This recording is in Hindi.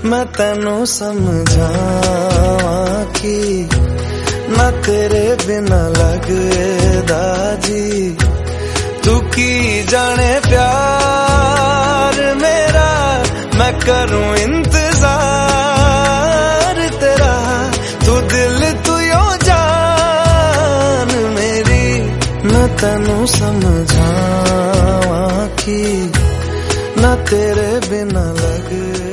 मैं तेनू समझावां कि ना तेरे बिना लगदा जी। तू की जाने प्यार मेरा, मैं करूं इंतजार तेरा। तू दिल तू यो जान मेरी, मैं तेनू समझावां कि ना तेरे बिना लग